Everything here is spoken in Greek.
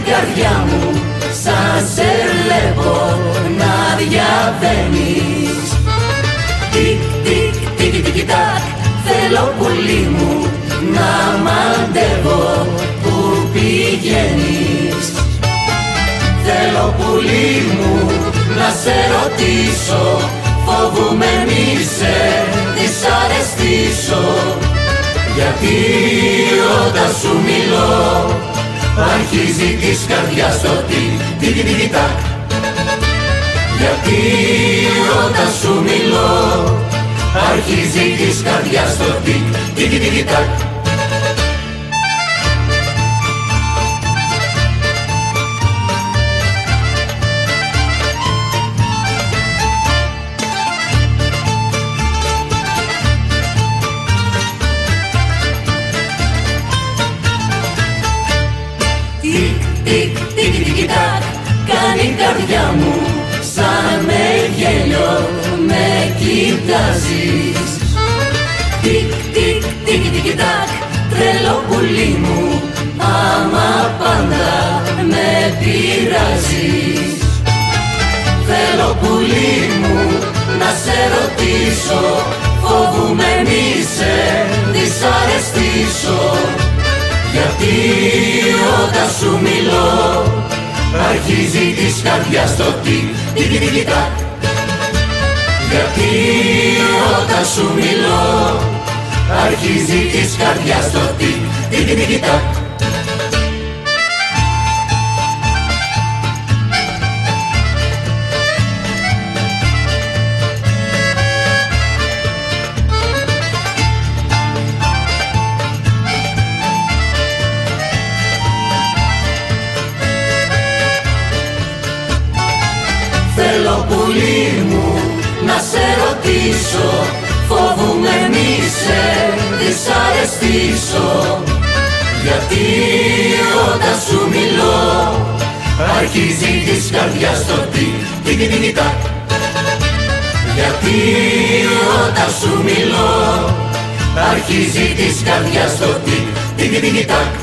καρδιά μου σαν σε βλέπω να διαβαίνεις. Τικ, τικ, τικ, τικ, τακ, θέλω πουλί μου να μαντεύω που πηγαίνεις. Θέλω πουλί μου να σε ρωτήσω, φοβούμαι μη σε δυσαρεστήσω, γιατί όταν σου μιλώ αρχίζει της καρδιάς το τικ, τικ, τικ, τακ. Γιατί όταν σου μιλώ αρχίζει της καρδιάς το τικ, τικ, τικ, τακ. Τικ, τικ, τικ, τικ, τακ, κάνει η καρδιά μου σαν με γέλιο με κοιτάζεις. Τικ, τικ, τικ, τικ, τακ, τρελό πουλί μου, άμα πάντα με πειράζεις. Θέλω πουλί μου να σε ρωτήσω, φοβούμαι μη σε δυσαρεστήσω, γιατί όταν σου μιλώ αρχίζει της καρδιάς το τικ, τικ, τικ, τακ. Γιατί όταν σου μιλώ αρχίζει της καρδιάς το τικ, τικ, τικ, τακ. Θέλω πουλί μου να σε ρωτήσω, φοβούμαι μη σε δυσαρεστήσω, γιατί όταν σου μιλώ αρχίζει της καρδιάς το τικ, τικ, τικ, τακ. Γιατί όταν σου μιλώ αρχίζει της καρδιάς το τικ, τικ, τικ, τακ.